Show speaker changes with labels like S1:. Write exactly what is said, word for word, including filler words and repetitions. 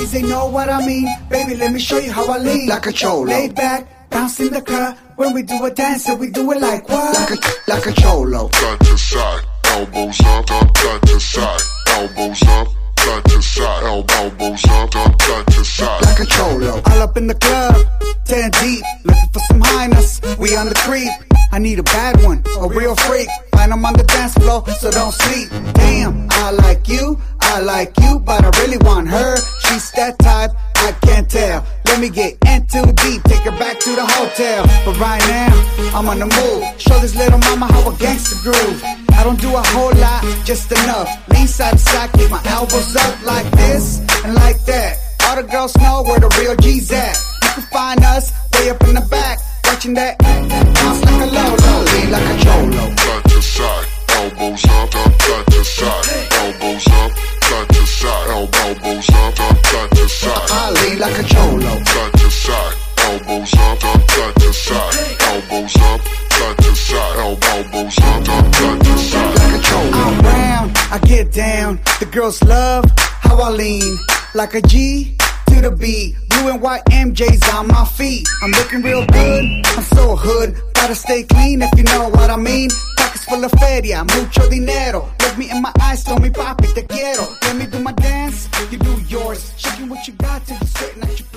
S1: homies, they know what I mean. Baby, let me show you how I lean.
S2: Like a cholo.
S1: Laid back, bouncing the cut. When we do a dance, so we do it like what?
S2: Like a, like a cholo.
S3: Side to side, elbows up, up, side to side, elbows up, side to side, el- elbows up, up, side to side.
S2: Like a cholo.
S1: All up in the club, ten deep, looking for some highness. We on the creep. I need a bad one, a real freak. Find 'em on the dance floor, so don't sleep. Damn, I like you, I like you, but I really want her. She's that type, I can't tell. Let me get in too deep, take her back to the hotel. But right now, I'm on the move. Show this little mama how a gangster groove. I don't do a whole lot, just enough. Lean side to side, keep my elbows up like this and like that. All the girls know where the real G's at. You can find us way up in the back, watching that bounce like a low-low, lean like a cholo.
S3: Side to side, elbows up, up, side to side, elbows up, side to side, el- elbows up, up, side to side.
S2: I lean like a cholo.
S3: Side to side, elbows up, up, side to side, elbows up, side to side, el- elbows up, up, side to side.
S2: Like a cholo.
S1: I'm round, I get down. The girls love how I lean like a G to the B. Blue and white M J's on my feet. I'm looking real good, I'm so hood. Gotta stay clean if you know what I mean. Pockets full of feria, mucho dinero. Look me in my eyes, tell me papi te quiero. Let me do my dance, you do yours. Shaking what you got till you're sweating at your